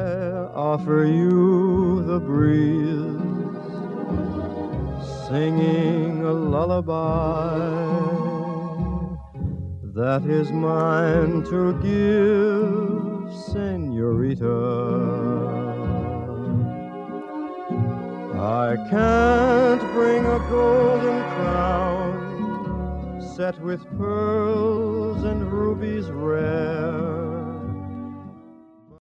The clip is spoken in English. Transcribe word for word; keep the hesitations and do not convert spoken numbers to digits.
offer you the breeze, singing a lullaby that is mine to give, senorita. I can't bring a golden crown set with pearls and rubies rare,